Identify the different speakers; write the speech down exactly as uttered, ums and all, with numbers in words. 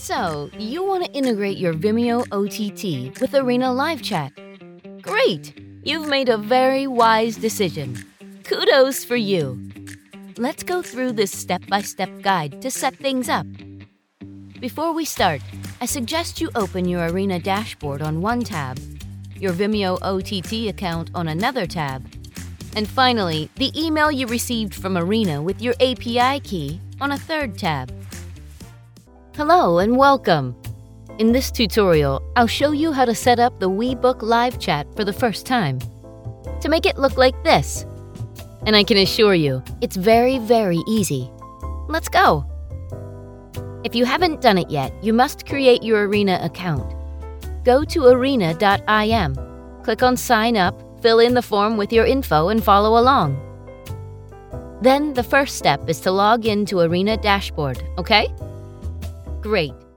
Speaker 1: So, you want to integrate your Vimeo O T T with Arena Live Chat. Great! You've made a very wise decision. Kudos for you. Let's go through this step-by-step guide to set things up. Before we start, I suggest you open your Arena dashboard on one tab, your Vimeo O T T account on another tab, and finally, the email you received from Arena with your A P I key on a third tab. Hello and welcome! In this tutorial, I'll show you how to set up the WeBook Live Chat for the first time. To make it look like this. And I can assure you, it's very, very easy. Let's go! If you haven't done it yet, you must create your Arena account. Go to arena dot I M, click on Sign Up, fill in the form with your info and follow along. Then the first step is to log in to Arena dashboard, okay? Great.